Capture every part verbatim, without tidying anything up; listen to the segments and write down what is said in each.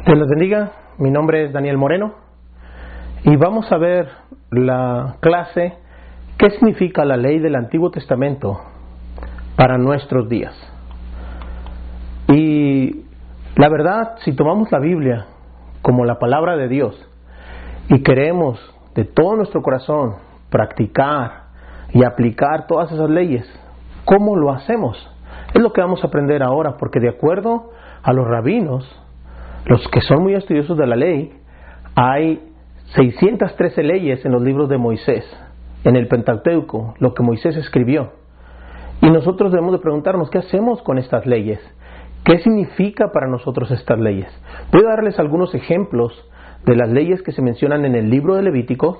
Dios les bendiga, mi nombre es Daniel Moreno y vamos a ver la clase ¿qué significa la ley del Antiguo Testamento para nuestros días? Y la verdad, si tomamos la Biblia como la palabra de Dios y queremos de todo nuestro corazón practicar y aplicar todas esas leyes, ¿cómo lo hacemos? Es lo que vamos a aprender ahora, porque de acuerdo a los rabinos, los que son muy estudiosos de la ley, hay seiscientas trece leyes en los libros de Moisés, en el Pentateuco, lo que Moisés escribió. Y nosotros debemos de preguntarnos, ¿qué hacemos con estas leyes? ¿Qué significa para nosotros estas leyes? Voy a darles algunos ejemplos de las leyes que se mencionan en el libro de Levíticos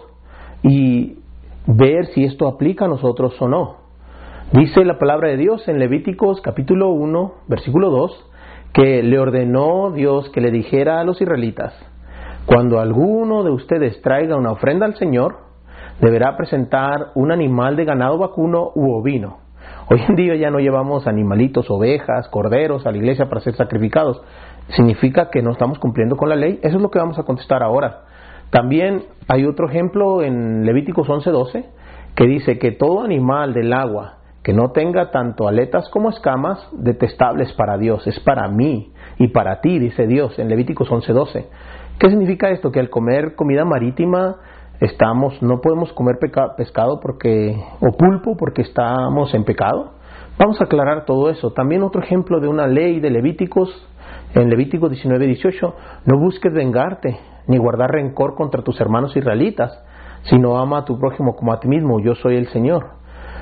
y ver si esto aplica a nosotros o no. Dice la palabra de Dios en Levíticos capítulo uno, versículo dos, que le ordenó Dios que le dijera a los israelitas: cuando alguno de ustedes traiga una ofrenda al Señor, deberá presentar un animal de ganado vacuno u ovino. Hoy en día ya no llevamos animalitos, ovejas, corderos a la iglesia para ser sacrificados. ¿Significa que no estamos cumpliendo con la ley? Eso es lo que vamos a contestar ahora. También hay otro ejemplo en Levíticos once doce, que dice que todo animal del agua que no tenga tanto aletas como escamas, detestables para Dios, es para mí y para ti, dice Dios en Levíticos once doce. ¿Qué significa esto? Que al comer comida marítima estamos, no podemos comer peca, pescado porque o pulpo porque estamos en pecado. Vamos a aclarar todo eso. También otro ejemplo de una ley de Levíticos, en Levíticos diecinueve dieciocho, no busques vengarte ni guardar rencor contra tus hermanos israelitas, sino ama a tu prójimo como a ti mismo, yo soy el Señor.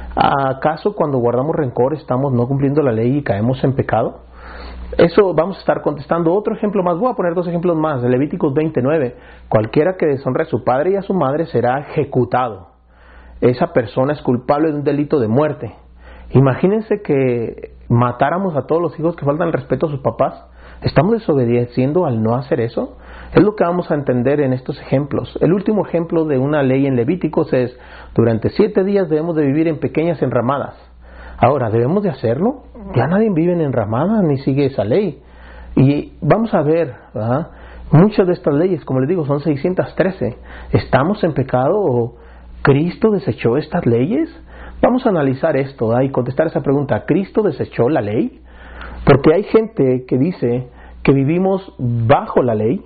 ¿Acaso cuando guardamos rencor estamos no cumpliendo la ley y caemos en pecado? Eso vamos a estar contestando. Otro ejemplo más, voy a poner dos ejemplos más. De Levíticos veintinueve, cualquiera que deshonre a su padre y a su madre será ejecutado. Esa persona es culpable de un delito de muerte. Imagínense que matáramos a todos los hijos que faltan el respeto a sus papás. ¿Estamos desobedeciendo al no hacer eso? Es lo que vamos a entender en estos ejemplos. El último ejemplo de una ley en Levíticos es: durante siete días debemos de vivir en pequeñas enramadas. Ahora, ¿debemos de hacerlo? Ya nadie vive en enramadas ni sigue esa ley. Y vamos a ver, ¿verdad? Muchas de estas leyes, como les digo, son seiscientas trece. ¿Estamos en pecado o Cristo desechó estas leyes? Vamos a analizar esto, ¿verdad? Y contestar esa pregunta. ¿Cristo desechó la ley? Porque hay gente que dice que vivimos bajo la ley,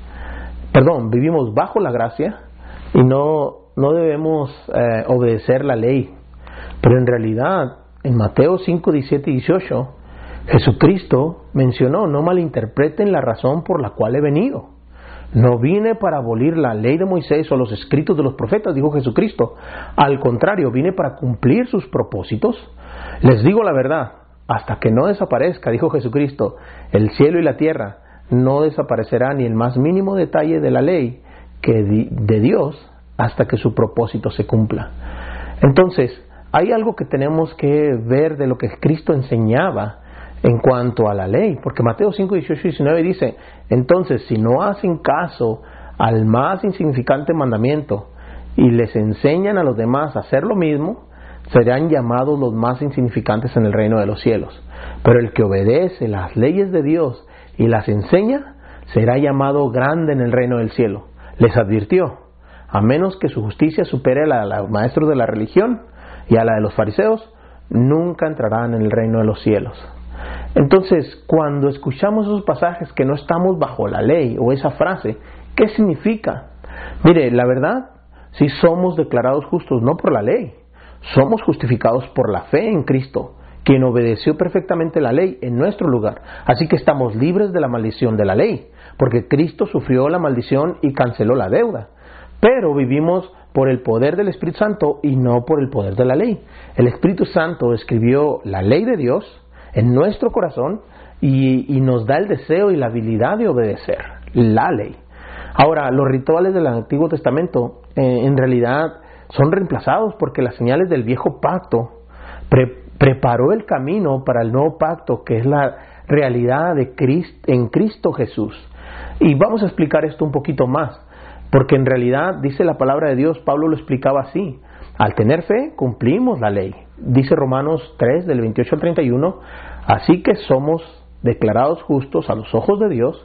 perdón, vivimos bajo la gracia y no, no debemos eh, obedecer la ley. Pero en realidad, en Mateo cinco, diecisiete y dieciocho, Jesucristo mencionó: no malinterpreten la razón por la cual he venido. No vine para abolir la ley de Moisés o los escritos de los profetas, dijo Jesucristo. Al contrario, vine para cumplir sus propósitos. Les digo la verdad, hasta que no desaparezca, dijo Jesucristo, el cielo y la tierra, no desaparecerá ni el más mínimo detalle de la ley que de Dios hasta que su propósito se cumpla. Entonces, hay algo que tenemos que ver de lo que Cristo enseñaba en cuanto a la ley, porque Mateo cinco, dieciocho y diecinueve dice: entonces, si no hacen caso al más insignificante mandamiento y les enseñan a los demás a hacer lo mismo, serán llamados los más insignificantes en el reino de los cielos. Pero el que obedece las leyes de Dios y las enseña, será llamado grande en el reino del cielo. Les advirtió: a menos que su justicia supere a la de los maestros de la religión y a la de los fariseos, nunca entrarán en el reino de los cielos. Entonces, cuando escuchamos esos pasajes que no estamos bajo la ley, o esa frase, ¿qué significa? Mire, la verdad, si somos declarados justos no por la ley, somos justificados por la fe en Cristo, quien obedeció perfectamente la ley en nuestro lugar. Así que estamos libres de la maldición de la ley, porque Cristo sufrió la maldición y canceló la deuda. Pero vivimos por el poder del Espíritu Santo y no por el poder de la ley. El Espíritu Santo escribió la ley de Dios en nuestro corazón y, y nos da el deseo y la habilidad de obedecer la ley. Ahora, los rituales del Antiguo Testamento eh, en realidad son reemplazados porque las señales del viejo pacto pre- preparó el camino para el nuevo pacto, que es la realidad de Cristo, en Cristo Jesús. Y vamos a explicar esto un poquito más, porque en realidad dice la palabra de Dios, Pablo lo explicaba así: al tener fe cumplimos la ley. Dice Romanos tres, del veintiocho al treinta y uno, así que somos declarados justos a los ojos de Dios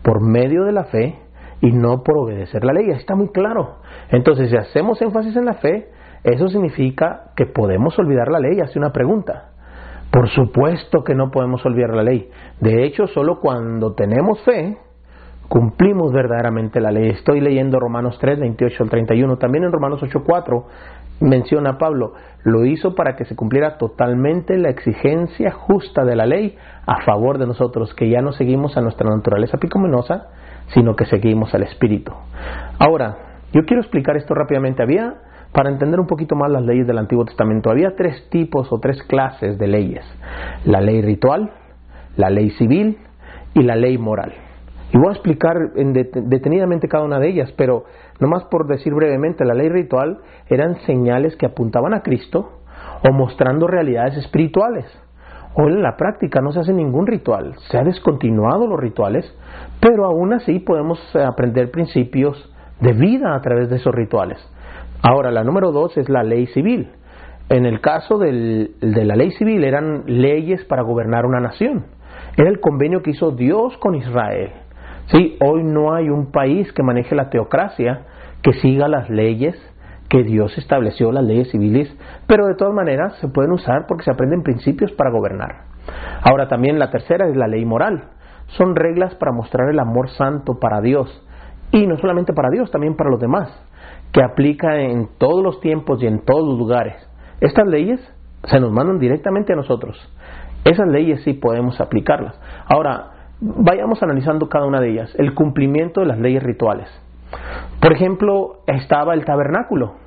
por medio de la fe y no por obedecer la ley. Está muy claro. Entonces, si hacemos énfasis en la fe, eso significa que podemos olvidar la ley. Hace una pregunta. Por supuesto que no podemos olvidar la ley. De hecho, solo cuando tenemos fe, cumplimos verdaderamente la ley. Estoy leyendo Romanos tres, veintiocho al treinta y uno. También en Romanos ocho, cuatro menciona Pablo, lo hizo para que se cumpliera totalmente la exigencia justa de la ley a favor de nosotros, que ya no seguimos a nuestra naturaleza pecaminosa, sino que seguimos al Espíritu. Ahora, yo quiero explicar esto rápidamente. Había, para entender un poquito más las leyes del Antiguo Testamento, había tres tipos o tres clases de leyes: la ley ritual, la ley civil y la ley moral. Y voy a explicar en det- detenidamente cada una de ellas, pero nomás por decir brevemente, la ley ritual eran señales que apuntaban a Cristo o mostrando realidades espirituales. Hoy en la práctica no se hace ningún ritual, se han descontinuado los rituales, pero aún así podemos aprender principios de vida a través de esos rituales. Ahora, la número dos es la ley civil. En el caso del, de la ley civil eran leyes para gobernar una nación. Era el convenio que hizo Dios con Israel. Sí, hoy no hay un país que maneje la teocracia que siga las leyes que Dios estableció, las leyes civiles, pero de todas maneras se pueden usar porque se aprenden principios para gobernar. Ahora también la tercera es la ley moral. Son reglas para mostrar el amor santo para Dios, y no solamente para Dios, también para los demás, que aplica en todos los tiempos y en todos los lugares. Estas leyes se nos mandan directamente a nosotros. Esas leyes sí podemos aplicarlas. Ahora, vayamos analizando cada una de ellas. El cumplimiento de las leyes rituales. Por ejemplo, estaba el tabernáculo.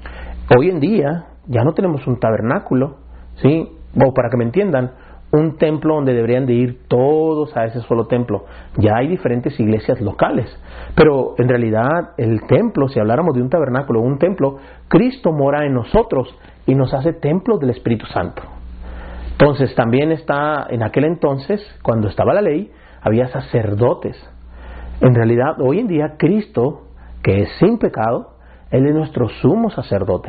Hoy en día ya no tenemos un tabernáculo, ¿sí? O para que me entiendan, un templo donde deberían de ir todos a ese solo templo. Ya hay diferentes iglesias locales, pero en realidad el templo, si habláramos de un tabernáculo, un templo, Cristo mora en nosotros y nos hace templos del Espíritu Santo. Entonces también está, en aquel entonces, cuando estaba la ley, había sacerdotes. En realidad, hoy en día, Cristo, que es sin pecado, Él es nuestro sumo sacerdote.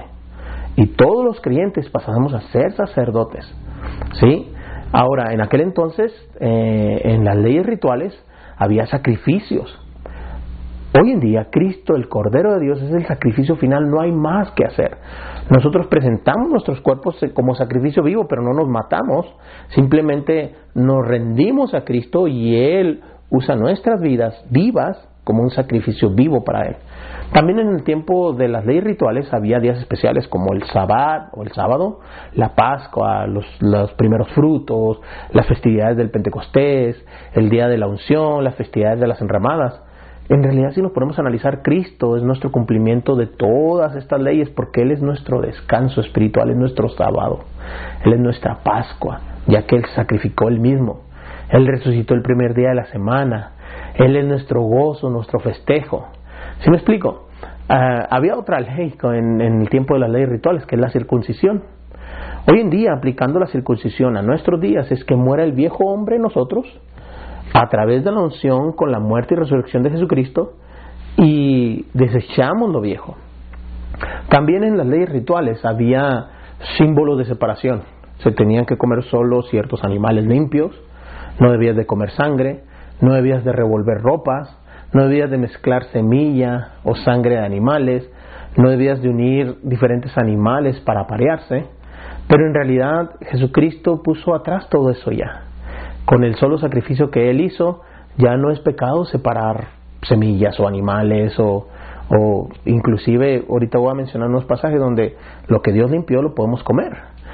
Y todos los creyentes pasamos a ser sacerdotes. ¿Sí? Ahora, en aquel entonces, eh, en las leyes rituales, había sacrificios. Hoy en día, Cristo, el Cordero de Dios, es el sacrificio final, no hay más que hacer. Nosotros presentamos nuestros cuerpos como sacrificio vivo, pero no nos matamos, simplemente nos rendimos a Cristo y Él usa nuestras vidas vivas como un sacrificio vivo para Él. También en el tiempo de las leyes rituales había días especiales como el Sabbat o el sábado, la Pascua, los, los primeros frutos, las festividades del Pentecostés, el día de la unción, las festividades de las enramadas. En realidad, si nos ponemos a analizar, Cristo es nuestro cumplimiento de todas estas leyes, porque Él es nuestro descanso espiritual, es nuestro sábado, Él es nuestra Pascua, ya que Él sacrificó Él mismo. Él resucitó el primer día de la semana, Él es nuestro gozo, nuestro festejo. ¿Sí me explico? Uh, había otra ley en, en el tiempo de las leyes rituales, que es la circuncisión. Hoy en día, aplicando la circuncisión a nuestros días, es que muera el viejo hombre en nosotros, a través de la unción con la muerte y resurrección de Jesucristo, y desechamos lo viejo. También en las leyes rituales había símbolos de separación. Se tenían que comer solo ciertos animales limpios, no debías de comer sangre, no debías de revolver ropas, no debías de mezclar semilla o sangre de animales, no debías de unir diferentes animales para aparearse. Pero en realidad Jesucristo puso atrás todo eso ya. Con el solo sacrificio que Él hizo, ya no es pecado separar semillas o animales o, o inclusive, ahorita voy a mencionar unos pasajes donde lo que Dios limpió lo podemos comer.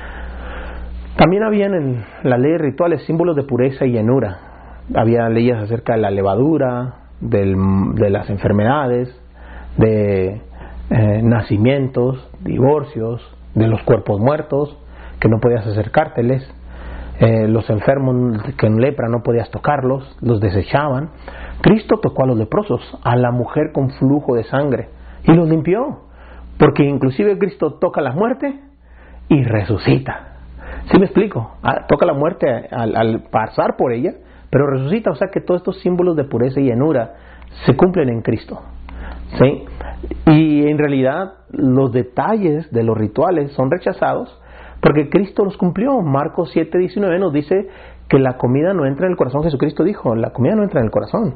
También habían en las leyes rituales símbolos de pureza y llenura. Había leyes acerca de la levadura, del, de las enfermedades, de eh, nacimientos, divorcios, de los cuerpos muertos, que no podías acercárteles. Eh, los enfermos que en lepra no podías tocarlos, los desechaban. Cristo tocó a los leprosos, a la mujer con flujo de sangre, y los limpió, porque inclusive Cristo toca la muerte y resucita. ¿Sí me explico? Ah, toca la muerte al, al pasar por ella, pero resucita. O sea que todos estos símbolos de pureza y llenura se cumplen en Cristo, ¿sí? Y en realidad los detalles de los rituales son rechazados porque Cristo los cumplió. Marcos siete diecinueve nos dice que la comida no entra en el corazón. Jesucristo dijo, la comida no entra en el corazón,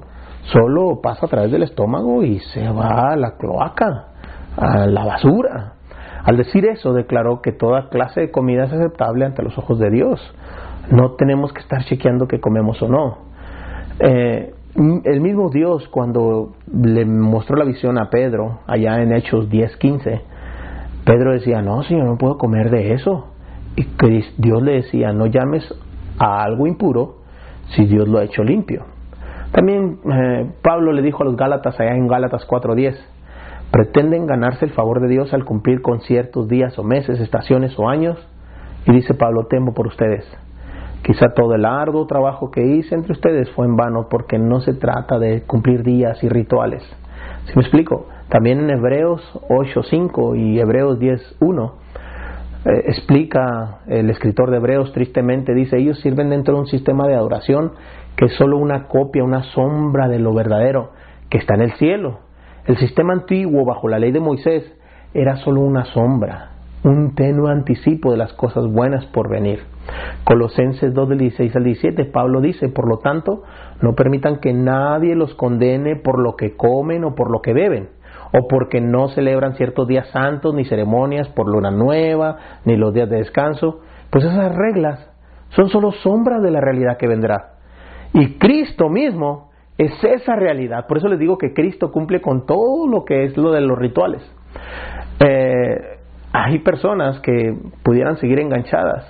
solo pasa a través del estómago y se va a la cloaca, a la basura. Al decir eso, declaró que toda clase de comida es aceptable ante los ojos de Dios. No tenemos que estar chequeando que comemos o no. Eh, el mismo Dios, cuando le mostró la visión a Pedro, allá en Hechos diez quince, Pedro decía, no, Señor, no puedo comer de eso. Y Dios le decía, no llames a algo impuro si Dios lo ha hecho limpio. También eh, Pablo le dijo a los Gálatas, allá en Gálatas cuatro diez, pretenden ganarse el favor de Dios al cumplir con ciertos días o meses, estaciones o años. Y dice Pablo, temo por ustedes. Quizá todo el arduo trabajo que hice entre ustedes fue en vano, porque no se trata de cumplir días y rituales. ¿Sí me explico? También en Hebreos ocho cinco y Hebreos diez uno eh, explica el escritor de Hebreos, tristemente dice, ellos sirven dentro de un sistema de adoración que es solo una copia, una sombra de lo verdadero que está en el cielo. El sistema antiguo bajo la ley de Moisés era solo una sombra, un tenue anticipo de las cosas buenas por venir. Colosenses dos del dieciséis al diecisiete, Pablo dice, por lo tanto, no permitan que nadie los condene por lo que comen o por lo que beben, o porque no celebran ciertos días santos, ni ceremonias por luna nueva, ni los días de descanso, pues esas reglas son solo sombras de la realidad que vendrá. Y Cristo mismo es esa realidad. Por eso les digo que Cristo cumple con todo lo que es lo de los rituales. Eh, hay personas que pudieran seguir enganchadas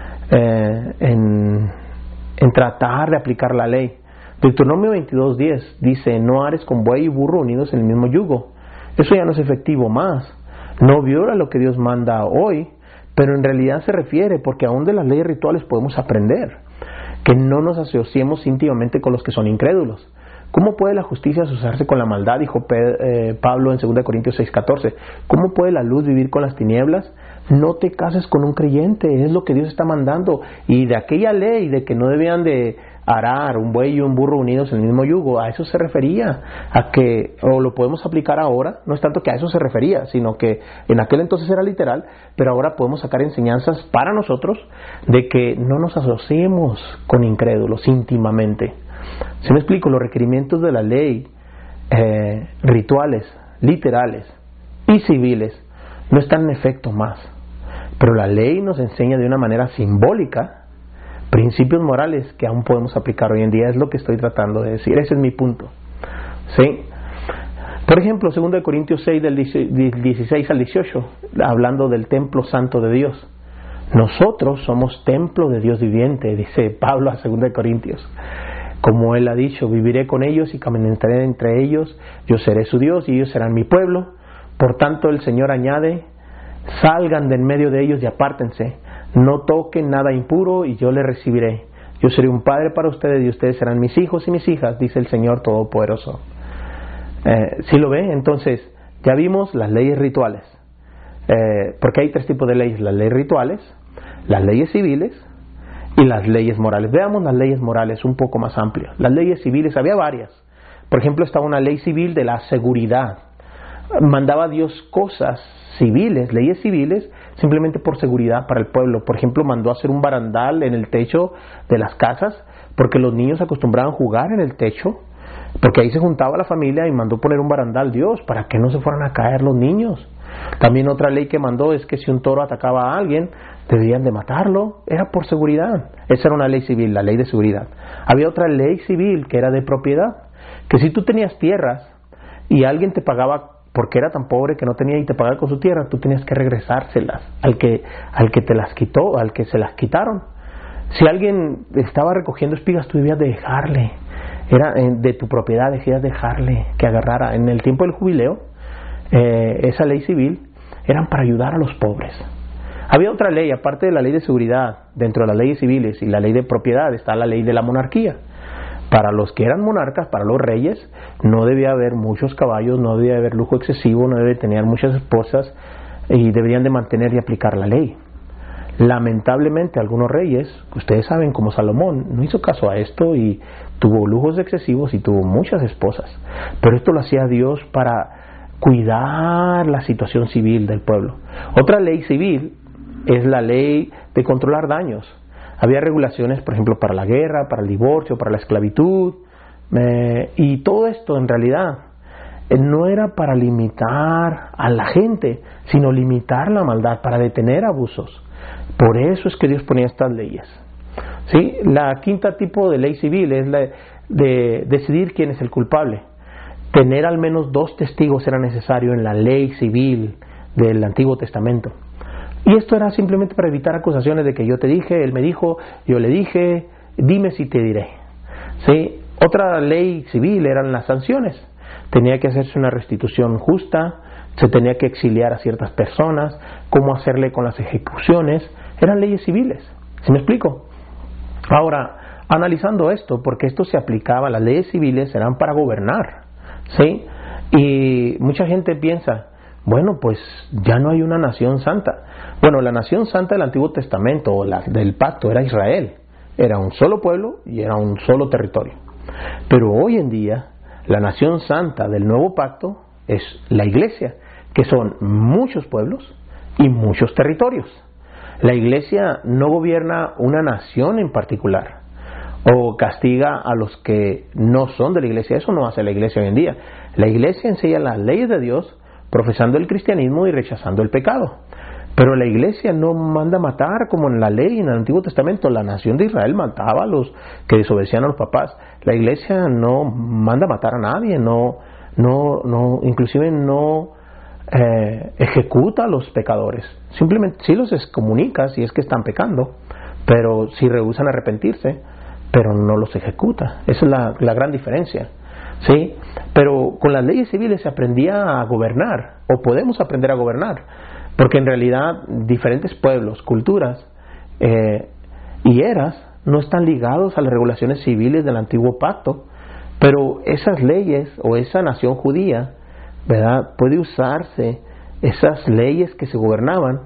eh, en, en tratar de aplicar la ley. Deuteronomio veintidós diez dice, no ares con buey y burro unidos en el mismo yugo. Eso ya no es efectivo más. No viola lo que Dios manda hoy, pero en realidad se refiere, porque aún de las leyes rituales podemos aprender que no nos asociemos íntimamente con los que son incrédulos. ¿Cómo puede la justicia asociarse con la maldad? Dijo Pablo en segunda Corintios seis catorce. ¿Cómo puede la luz vivir con las tinieblas? No te cases con un creyente, es lo que Dios está mandando. Y de aquella ley de que no debían de arar un buey y un burro unidos en el mismo yugo, a eso se refería, a que, o lo podemos aplicar ahora, no es tanto que a eso se refería, sino que en aquel entonces era literal, pero ahora podemos sacar enseñanzas para nosotros de que no nos asociemos con incrédulos íntimamente. Si me explico, los requerimientos de la ley, eh, rituales, literales y civiles, no están en efecto más, pero la ley nos enseña de una manera simbólica principios morales que aún podemos aplicar hoy en día. Es lo que estoy tratando de decir, ese es mi punto. ¿Sí? Por ejemplo, segunda Corintios seis del dieciséis al dieciocho, hablando del templo santo de Dios. Nosotros somos templo de Dios viviente, dice Pablo a segunda Corintios. Como él ha dicho, viviré con ellos y caminaré entre ellos, yo seré su Dios y ellos serán mi pueblo. Por tanto, el Señor añade, salgan de en medio de ellos y apártense, no toquen nada impuro y yo les recibiré. Yo seré un padre para ustedes y ustedes serán mis hijos y mis hijas, dice el Señor Todopoderoso. Eh, ¿Sí lo ve? Entonces, ya vimos las leyes rituales. Eh, porque hay tres tipos de leyes: las leyes rituales, las leyes civiles y las leyes morales. Veamos las leyes morales un poco más amplias. Las leyes civiles, había varias. Por ejemplo, estaba una ley civil de la seguridad. Mandaba Dios cosas civiles, leyes civiles, simplemente por seguridad para el pueblo. Por ejemplo, mandó hacer un barandal en el techo de las casas, porque los niños acostumbraban a jugar en el techo, porque ahí se juntaba la familia, y mandó poner un barandal Dios para que no se fueran a caer los niños. También otra ley que mandó es que si un toro atacaba a alguien, debían de matarlo, era por seguridad. Esa era una ley civil, la ley de seguridad. Había otra ley civil que era de propiedad, que si tú tenías tierras y alguien te pagaba porque era tan pobre que no tenía y te pagaba con su tierra, tú tenías que regresárselas al que, al que te las quitó, al que se las quitaron. Si alguien estaba recogiendo espigas, tú debías de dejarle, era de tu propiedad, debías dejarle que agarrara. En el tiempo del jubileo, eh, esa ley civil eran para ayudar a los pobres. Había otra ley, aparte de la ley de seguridad, dentro de las leyes civiles y la ley de propiedad, está la ley de la monarquía. Para los que eran monarcas, para los reyes, no debía haber muchos caballos, no debía haber lujo excesivo, no debía tener muchas esposas, y deberían de mantener y aplicar la ley. Lamentablemente, algunos reyes, ustedes saben, como Salomón, no hizo caso a esto y tuvo lujos excesivos y tuvo muchas esposas. Pero esto lo hacía Dios para cuidar la situación civil del pueblo. Otra ley civil es la ley de controlar daños. Había regulaciones, por ejemplo, para la guerra, para el divorcio, para la esclavitud, Eh, y todo esto en realidad eh, no era para limitar a la gente, sino limitar la maldad, para detener abusos. Por eso es que Dios ponía estas leyes. ¿Sí? La quinta tipo de ley civil es la de decidir quién es el culpable. Tener al menos dos testigos era necesario en la ley civil del Antiguo Testamento. Y esto era simplemente para evitar acusaciones de que yo te dije, él me dijo, yo le dije, dime si te diré. ¿Sí? Otra ley civil eran las sanciones. Tenía que hacerse una restitución justa, se tenía que exiliar a ciertas personas, cómo hacerle con las ejecuciones. Eran leyes civiles. ¿Sí me explico? Ahora, analizando esto, porque esto se aplicaba, las leyes civiles eran para gobernar, ¿sí? Y mucha gente piensa, bueno, pues ya no hay una nación santa. Bueno, la nación santa del Antiguo Testamento o la del pacto era Israel. Era un solo pueblo y era un solo territorio. Pero hoy en día, la nación santa del nuevo pacto es la iglesia, que son muchos pueblos y muchos territorios. La iglesia no gobierna una nación en particular o castiga a los que no son de la iglesia. Eso no hace la iglesia hoy en día. La iglesia enseña las leyes de Dios, profesando el cristianismo y rechazando el pecado. Pero la iglesia no manda matar como en la ley en el Antiguo Testamento. La nación de Israel mataba a los que desobedecían a los papás. La iglesia no manda matar a nadie, no, no, no, inclusive no eh, ejecuta a los pecadores. Simplemente sí los excomunica si es que están pecando, pero si rehúsan arrepentirse, pero no los ejecuta. Esa es la, la gran diferencia. ¿Sí? Pero con las leyes civiles se aprendía a gobernar, o podemos aprender a gobernar, porque en realidad diferentes pueblos, culturas eh, y eras no están ligados a las regulaciones civiles del antiguo pacto, pero esas leyes o esa nación judía, ¿verdad?, puede usarse, esas leyes que se gobernaban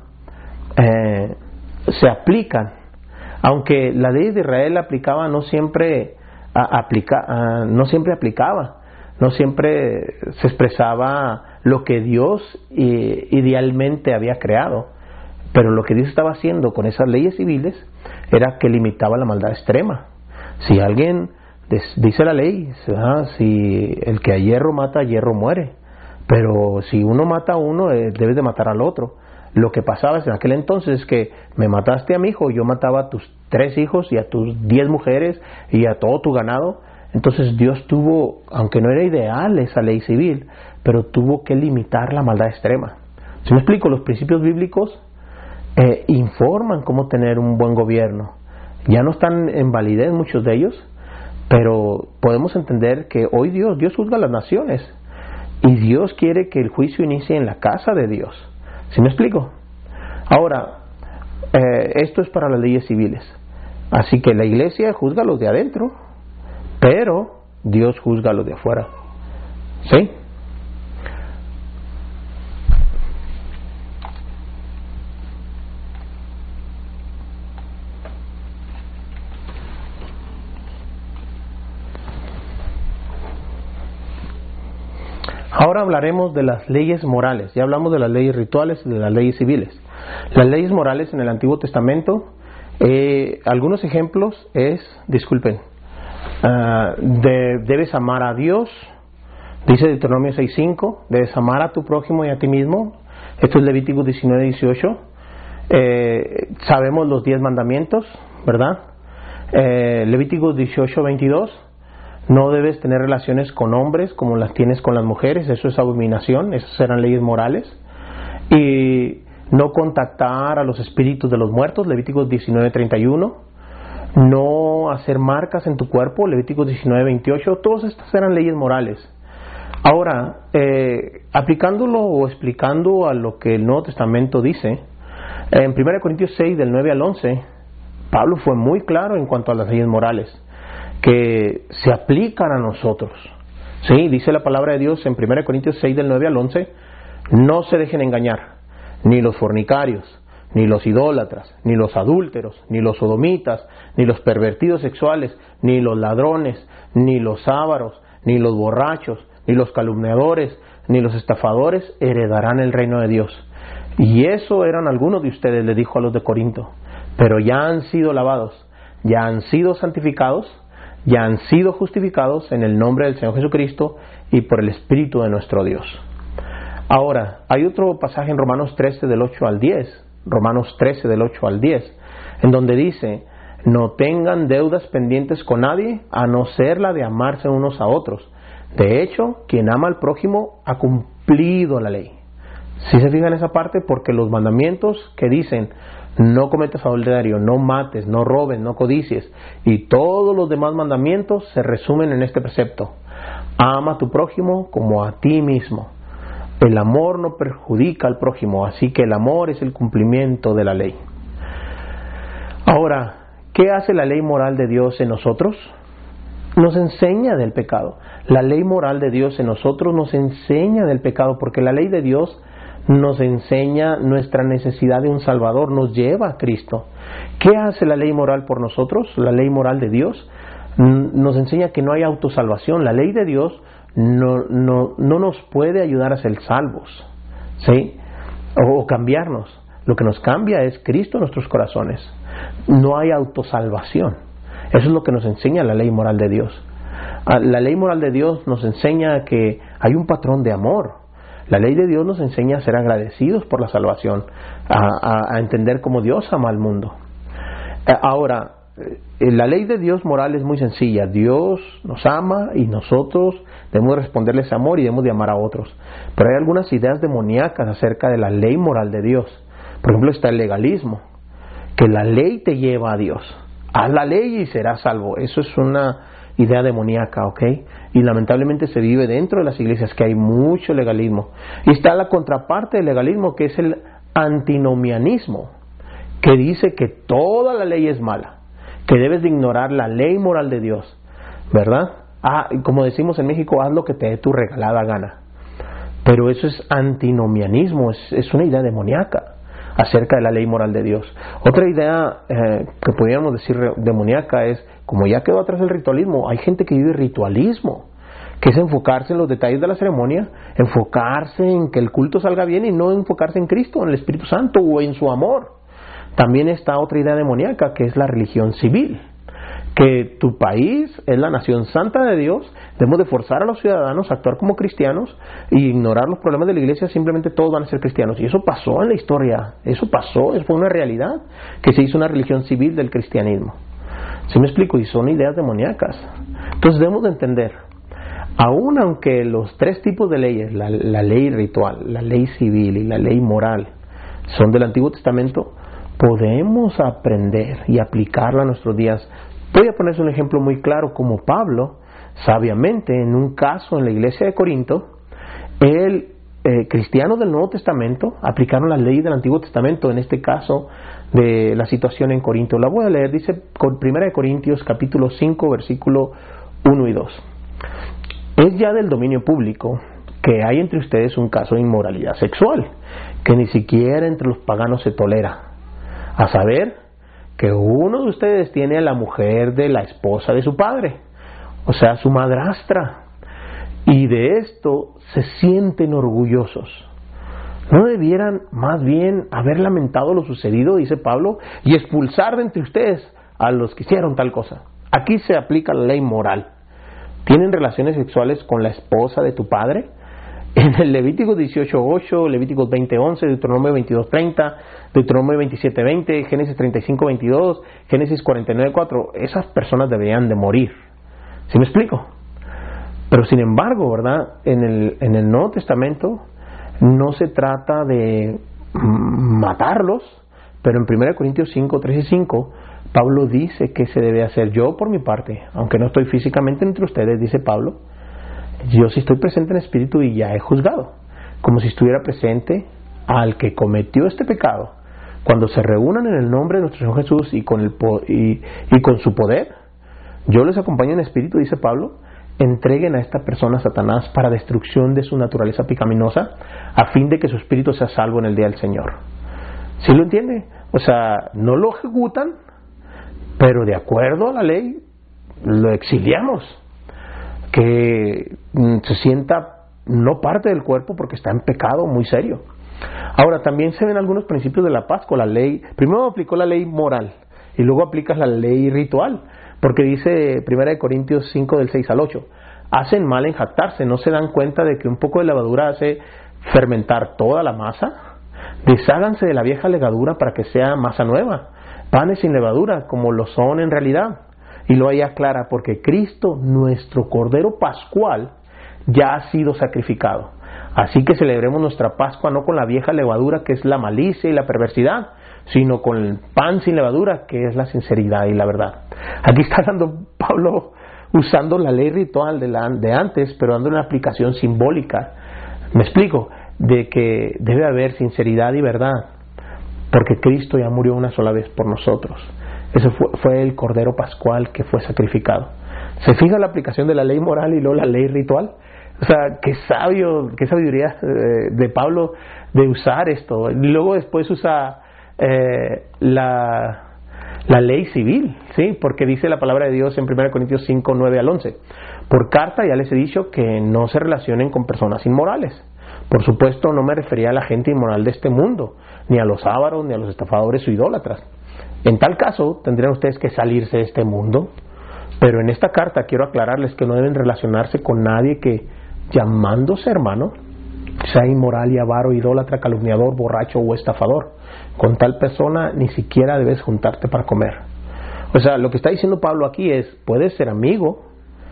eh, se aplican, aunque la ley de Israel aplicaba no siempre a, aplica, a, no siempre aplicaba, no siempre se expresaba lo que Dios eh, idealmente había creado, pero lo que Dios estaba haciendo con esas leyes civiles era que limitaba la maldad extrema. Si alguien dice la ley, ¿verdad?, si el que a hierro mata, a hierro muere, pero si uno mata a uno, eh, debes de matar al otro. Lo que pasaba en aquel entonces es que me mataste a mi hijo, yo mataba a tus tres hijos y a tus diez mujeres y a todo tu ganado. Entonces Dios tuvo, aunque no era ideal esa ley civil, pero tuvo que limitar la maldad extrema. Si me explico, los principios bíblicos eh, informan cómo tener un buen gobierno. Ya no están en validez muchos de ellos, pero podemos entender que hoy Dios, Dios juzga a las naciones y Dios quiere que el juicio inicie en la casa de Dios. ¿Sí me explico? Ahora, eh, esto es para las leyes civiles. Así que la iglesia juzga a los de adentro, pero Dios juzga a los de afuera. ¿Sí? Ahora hablaremos de las leyes morales. Ya hablamos de las leyes rituales y de las leyes civiles. Las leyes morales en el Antiguo Testamento, eh, algunos ejemplos es, disculpen, uh, de, debes amar a Dios, dice Deuteronomio seis cinco, debes amar a tu prójimo y a ti mismo. Esto es Levítico diecinueve dieciocho. Eh, sabemos los diez mandamientos, ¿verdad? Eh, Levítico dieciocho veintidós. No debes tener relaciones con hombres como las tienes con las mujeres, eso es abominación, esas eran leyes morales. Y no contactar a los espíritus de los muertos, Levíticos diecinueve treinta y uno. No hacer marcas en tu cuerpo, Levíticos diecinueve veintiocho. Todas estas eran leyes morales. Ahora, eh, aplicándolo o explicando a lo que el Nuevo Testamento dice, en primera Corintios seis, del nueve al once, Pablo fue muy claro en cuanto a las leyes morales que se aplican a nosotros. Sí, dice la palabra de Dios en primera Corintios seis del nueve al once, no se dejen engañar, ni los fornicarios, ni los idólatras, ni los adúlteros, ni los sodomitas, ni los pervertidos sexuales, ni los ladrones, ni los ávaros, ni los borrachos, ni los calumniadores, ni los estafadores heredarán el reino de Dios. Y eso eran algunos de ustedes, le dijo a los de Corinto, pero ya han sido lavados, ya han sido santificados, ya han sido justificados en el nombre del Señor Jesucristo y por el Espíritu de nuestro Dios. Ahora, hay otro pasaje en Romanos trece del ocho al diez, Romanos trece del ocho al diez, en donde dice: no tengan deudas pendientes con nadie, a no ser la de amarse unos a otros. De hecho, quien ama al prójimo ha cumplido la ley. ¿Sí se fijan en esa parte? Porque los mandamientos que dicen no cometas adulterio, no mates, no robes, no codicies, y todos los demás mandamientos se resumen en este precepto: ama a tu prójimo como a ti mismo. El amor no perjudica al prójimo, así que el amor es el cumplimiento de la ley. Ahora, ¿qué hace la ley moral de Dios en nosotros? Nos enseña del pecado. La ley moral de Dios en nosotros nos enseña del pecado, porque la ley de Dios nos enseña nuestra necesidad de un Salvador, nos lleva a Cristo. ¿Qué hace la ley moral por nosotros? La ley moral de Dios nos enseña que no hay autosalvación. La ley de Dios no, no, no nos puede ayudar a ser salvos, ¿sí? O, o cambiarnos. Lo que nos cambia es Cristo en nuestros corazones. No hay autosalvación. Eso es lo que nos enseña la ley moral de Dios. La ley moral de Dios nos enseña que hay un patrón de amor. La ley de Dios nos enseña a ser agradecidos por la salvación, a, a, a entender cómo Dios ama al mundo. Ahora, la ley de Dios moral es muy sencilla. Dios nos ama y nosotros debemos responderle ese amor y debemos de amar a otros. Pero hay algunas ideas demoníacas acerca de la ley moral de Dios. Por ejemplo, está el legalismo, que la ley te lleva a Dios. Haz la ley y serás salvo. Eso es una idea demoníaca, ¿ok? Y lamentablemente se vive dentro de las iglesias, que hay mucho legalismo. Y está la contraparte del legalismo, que es el antinomianismo, que dice que toda la ley es mala, que debes de ignorar la ley moral de Dios, ¿verdad? Ah, y como decimos en México, haz lo que te dé tu regalada gana. Pero eso es antinomianismo, es, es una idea demoníaca acerca de la ley moral de Dios. Otra idea eh, que podríamos decir demoníaca es, como ya quedó atrás el ritualismo, hay gente que vive ritualismo, que es enfocarse en los detalles de la ceremonia, enfocarse en que el culto salga bien y no enfocarse en Cristo, en el Espíritu Santo o en su amor. También está otra idea demoníaca, que es la religión civil, que tu país es la nación santa de Dios, debemos de forzar a los ciudadanos a actuar como cristianos e ignorar los problemas de la iglesia, simplemente todos van a ser cristianos. Y eso pasó en la historia, eso pasó, eso fue una realidad, que se hizo una religión civil del cristianismo. ¿Sí me explico? Y son ideas demoníacas. Entonces debemos de entender, aun aunque los tres tipos de leyes, la, la ley ritual, la ley civil y la ley moral, son del Antiguo Testamento, podemos aprender y aplicarla a nuestros días. Voy a ponerles un ejemplo muy claro, como Pablo, sabiamente, en un caso en la iglesia de Corinto, el eh, cristianos del Nuevo Testamento aplicaron la ley del Antiguo Testamento, en este caso de la situación en Corinto. La voy a leer, dice primera de Corintios capítulo cinco, versículo uno y dos. Es ya del dominio público que hay entre ustedes un caso de inmoralidad sexual, que ni siquiera entre los paganos se tolera, a saber, que uno de ustedes tiene a la mujer de la esposa de su padre, o sea, su madrastra, y de esto se sienten orgullosos. ¿No debieran más bien haber lamentado lo sucedido, dice Pablo, y expulsar de entre ustedes a los que hicieron tal cosa? Aquí se aplica la ley moral. ¿Tienen relaciones sexuales con la esposa de tu padre? En el Levítico dieciocho ocho, Levíticos veinte once, Deuteronomio veintidós treinta, Deuteronomio veintisiete veinte, Génesis treinta y cinco veintidós, Génesis cuarenta y nueve cuatro, esas personas deberían de morir. ¿Sí me explico? Pero sin embargo, ¿verdad? En el, en el Nuevo Testamento no se trata de matarlos, pero en primera Corintios cinco, tres y cinco, Pablo dice que se debe hacer. Yo por mi parte, aunque no estoy físicamente entre ustedes, dice Pablo, yo sí estoy presente en espíritu y ya he juzgado, como si estuviera presente al que cometió este pecado. Cuando se reúnan en el nombre de nuestro Señor Jesús y con, el, y, y con su poder, yo les acompaño en espíritu, dice Pablo, entreguen a esta persona a Satanás para destrucción de su naturaleza pecaminosa, a fin de que su espíritu sea salvo en el día del Señor. ¿Sí lo entiende? O sea, no lo ejecutan, pero de acuerdo a la ley, lo exiliamos. Que se sienta no parte del cuerpo porque está en pecado muy serio. Ahora, también se ven algunos principios de la paz con la ley. Primero aplicó la ley moral y luego aplicas la ley ritual. Porque dice primera de Corintios cinco del seis al ocho, hacen mal en jactarse, no se dan cuenta de que un poco de levadura hace fermentar toda la masa. Desháganse de la vieja levadura para que sea masa nueva, panes sin levadura como lo son en realidad. Y luego ella aclara, porque Cristo, nuestro Cordero Pascual, ya ha sido sacrificado. Así que celebremos nuestra Pascua no con la vieja levadura, que es la malicia y la perversidad, sino con el pan sin levadura, que es la sinceridad y la verdad. Aquí está dando Pablo, usando la ley ritual de, la, de antes, pero dando una aplicación simbólica. Me explico, de que debe haber sinceridad y verdad, porque Cristo ya murió una sola vez por nosotros. Ese fue, fue el Cordero Pascual que fue sacrificado. ¿Se fija la aplicación de la ley moral y luego la ley ritual? O sea, qué sabio, qué sabiduría eh, de Pablo de usar esto. Y luego después usa eh, la, la ley civil, ¿sí? Porque dice la palabra de Dios en primera de Corintios cinco, nueve al once. Por carta ya les he dicho que no se relacionen con personas inmorales. Por supuesto, no me refería a la gente inmoral de este mundo, ni a los ávaros, ni a los estafadores o idólatras. En tal caso, tendrían ustedes que salirse de este mundo. Pero en esta carta quiero aclararles que no deben relacionarse con nadie que, llamándose hermano, sea inmoral y avaro, idólatra, calumniador, borracho o estafador. Con tal persona ni siquiera debes juntarte para comer. O sea, lo que está diciendo Pablo aquí es, puedes ser amigo,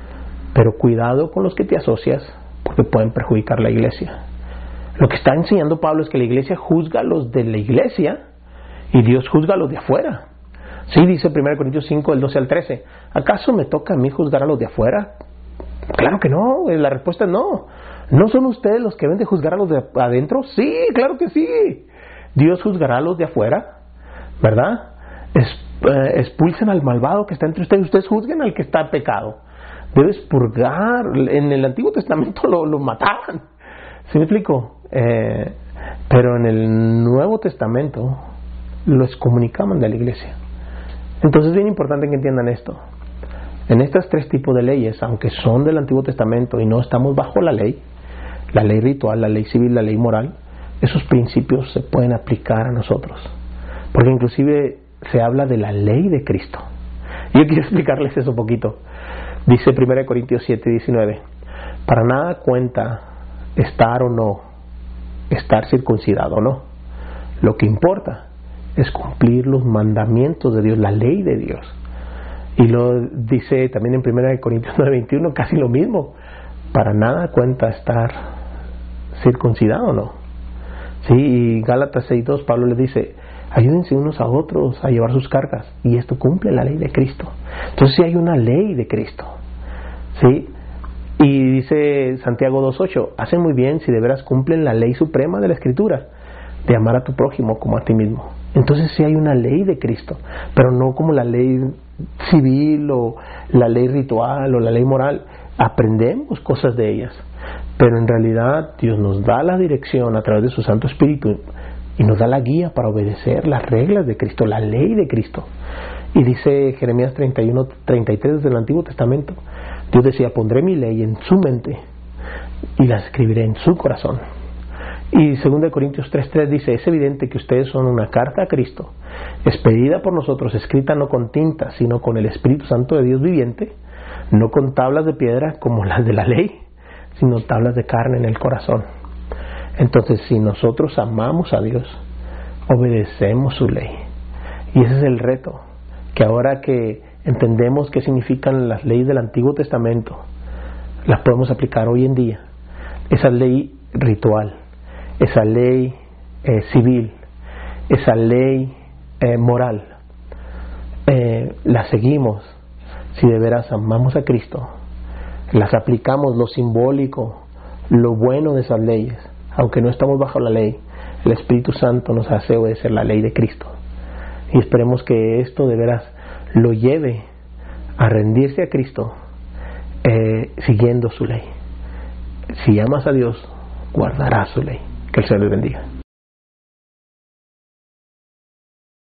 pero cuidado con los que te asocias, porque pueden perjudicar la iglesia. Lo que está enseñando Pablo es que la iglesia juzga a los de la iglesia y Dios juzga a los de afuera. Sí, dice primera de Corintios cinco, del doce al trece. ¿Acaso me toca a mí juzgar a los de afuera? Claro que no, la respuesta es no. ¿No son ustedes los que deben de juzgar a los de adentro? Sí, claro que sí. Dios juzgará a los de afuera, ¿verdad? Es, eh, expulsen al malvado que está entre ustedes. Ustedes juzguen al que está en pecado. Debes purgar. En el Antiguo Testamento lo, lo mataban. ¿Sí me explico? Eh, pero en el Nuevo Testamento lo excomunicaban de la iglesia. Entonces es bien importante que entiendan esto. En estos tres tipos de leyes, aunque son del Antiguo Testamento y no estamos bajo la ley, la ley ritual, la ley civil, la ley moral, esos principios se pueden aplicar a nosotros. Porque inclusive se habla de la ley de Cristo. Yo quiero explicarles eso un poquito. Dice primera de Corintios siete, diecinueve. Para nada cuenta estar o no, estar circuncidado o no. Lo que importa es cumplir los mandamientos de Dios, la ley de Dios. Y lo dice también en primera de Corintios nueve, veintiuno, casi lo mismo. Para nada cuenta estar circuncidado o no. Sí, y Gálatas seis, dos, Pablo le dice, ayúdense unos a otros a llevar sus cargas, y esto cumple la ley de Cristo. Entonces sí hay una ley de Cristo. Sí. Y dice Santiago dos, ocho, hacen muy bien si de veras cumplen la ley suprema de la Escritura, de amar a tu prójimo como a ti mismo. Entonces sí hay una ley de Cristo, pero no como la ley civil o la ley ritual o la ley moral. Aprendemos cosas de ellas, pero en realidad Dios nos da la dirección a través de su Santo Espíritu y nos da la guía para obedecer las reglas de Cristo, la ley de Cristo. Y dice Jeremías treinta y uno, treinta y tres del Antiguo Testamento, Dios decía, pondré mi ley en su mente y la escribiré en su corazón. Y segunda de Corintios tres, tres dice, es evidente que ustedes son una carta a Cristo, expedida por nosotros, escrita no con tinta, sino con el Espíritu Santo de Dios viviente, no con tablas de piedra como las de la ley, sino tablas de carne en el corazón. Entonces, si nosotros amamos a Dios, obedecemos su ley. Y ese es el reto, que ahora que entendemos qué significan las leyes del Antiguo Testamento, las podemos aplicar hoy en día. Esa ley ritual, esa ley eh, civil, esa ley eh, moral, eh, la seguimos si de veras amamos a Cristo, las aplicamos, lo simbólico, lo bueno de esas leyes. Aunque no estamos bajo la ley, el Espíritu Santo nos hace obedecer la ley de Cristo. Y esperemos que esto de veras lo lleve a rendirse a Cristo eh, siguiendo su ley. Si amas a Dios, guardarás su ley. Que el Señor les bendiga.